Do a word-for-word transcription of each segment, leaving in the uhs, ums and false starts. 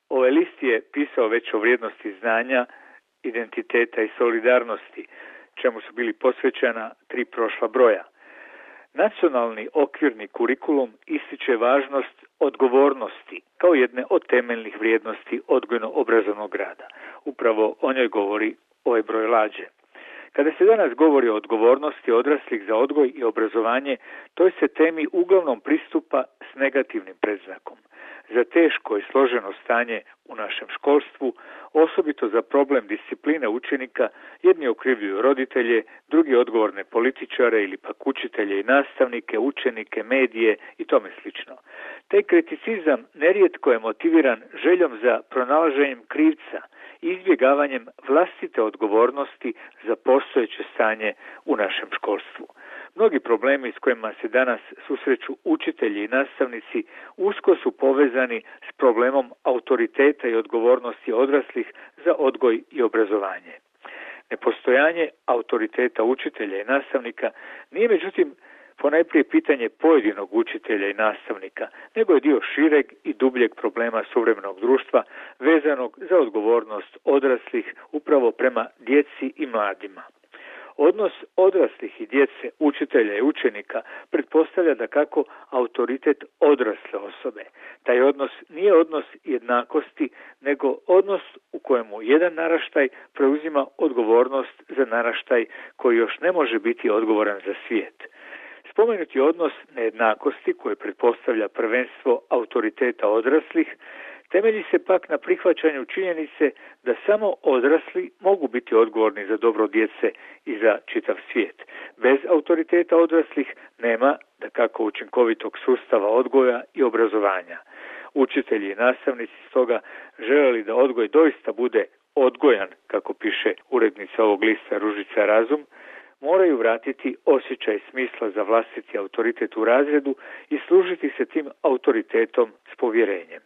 Ovaj list je pisao već o vrijednosti znanja, identiteta i solidarnosti, čemu su bili posvećena tri prošla broja. Nacionalni okvirni kurikulum ističe važnost odgovornosti kao jedne od temeljnih vrijednosti odgojno-obrazovnog rada. Upravo o njoj govori ovaj broj lađe. Kada se danas govori o odgovornosti odraslih za odgoj i obrazovanje, toj se temi uglavnom pristupa s negativnim predznakom. Za teško i složeno stanje u našem školstvu, osobito za problem discipline učenika, jedni okrivljuju roditelje, drugi odgovorne političare ili pak učitelje i nastavnike, učenike, medije i tome slično. Taj kriticizam nerijetko je motiviran željom za pronalaženjem krivca i izbjegavanjem vlastite odgovornosti za postojeće stanje u našem školstvu. Mnogi problemi s kojima se danas susreću učitelji i nastavnici usko su povezani s problemom autoriteta i odgovornosti odraslih za odgoj i obrazovanje. Nepostojanje autoriteta učitelja i nastavnika nije međutim ponajprije pitanje pojedinog učitelja i nastavnika, nego je dio šireg i dubljeg problema suvremenog društva vezanog za odgovornost odraslih upravo prema djeci i mladima. Odnos odraslih i djece, učitelja i učenika pretpostavlja da kako autoritet odrasle osobe. Taj odnos nije odnos jednakosti, nego odnos u kojemu jedan naraštaj preuzima odgovornost za naraštaj koji još ne može biti odgovoran za svijet. Spomenuti odnos nejednakosti koji pretpostavlja prvenstvo autoriteta odraslih temelji se pak na prihvaćanju činjenice da samo odrasli mogu biti odgovorni za dobro djece i za čitav svijet. Bez autoriteta odraslih nema dakako učinkovitog sustava odgoja i obrazovanja. Učitelji i nastavnici stoga željeli da odgoj doista bude odgojan, kako piše urednica ovog lista Ružica Razum, moraju vratiti osjećaj smisla za vlastiti autoritet u razredu i služiti se tim autoritetom s povjerenjem.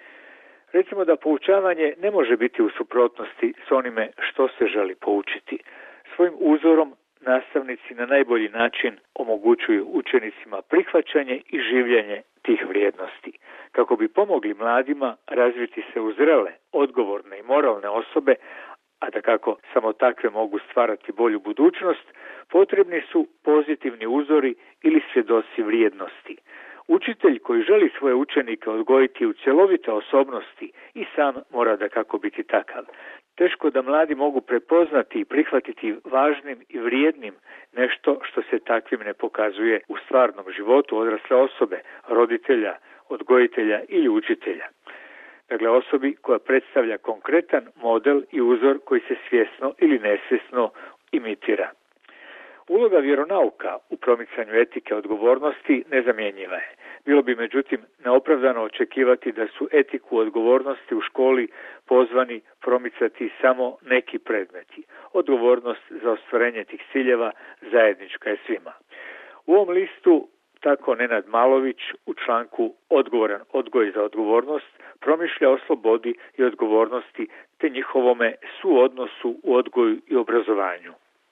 Recimo da poučavanje ne može biti u suprotnosti s onime što se želi poučiti. Svojim uzorom nastavnici na najbolji način omogućuju učenicima prihvaćanje i življenje tih vrijednosti. Kako bi pomogli mladima razviti se u zrele, odgovorne i moralne osobe, a dakako samo takve mogu stvarati bolju budućnost, potrebni su pozitivni uzori ili svjedoci vrijednosti. Učitelj koji želi svoje učenike odgojiti u cjelovite osobnosti i sam mora dakako biti takav. Teško da mladi mogu prepoznati i prihvatiti važnim i vrijednim nešto što se takvim ne pokazuje u stvarnom životu odrasle osobe, roditelja, odgojitelja ili učitelja. Dakle, osobi koja predstavlja konkretan model i uzor koji se svjesno ili nesvjesno imitira. Uloga vjeronauka u promicanju etike odgovornosti nezamjenjiva je. Bilo bi međutim neopravdano očekivati da su etiku odgovornosti u školi pozvani promicati samo neki predmeti. Odgovornost za ostvarenje tih ciljeva zajednička je svima. U ovom listu tako Nenad Malović u članku Odgovoran odgoj za odgovornost promišlja o slobodi i odgovornosti te njihovome suodnosu u odgoju i obrazovanju.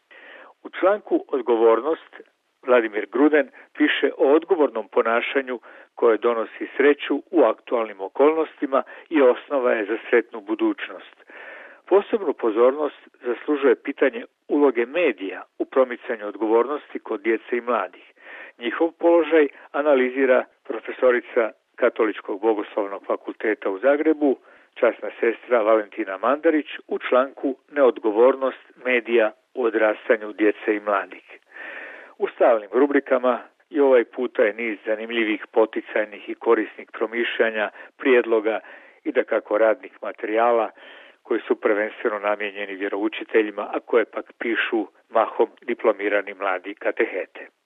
U članku Odgovornost Vladimir Gruden piše o odgovornom ponašanju koje donosi sreću u aktualnim okolnostima i osnova je za sretnu budućnost. Posebnu pozornost zaslužuje pitanje uloge medija u promicanju odgovornosti kod djece i mladih. Njihov položaj analizira profesorica Katoličkog bogoslovnog fakulteta u Zagrebu, časna sestra Valentina Mandarić u članku Neodgovornost medija u odrastanju djece i mladih. U stalnim rubrikama i ovaj puta je niz zanimljivih, poticajnih i korisnih promišljanja, prijedloga i dakako radnih materijala koji su prvenstveno namijenjeni vjeroučiteljima, a koje pak pišu mahom diplomirani mladi katehete.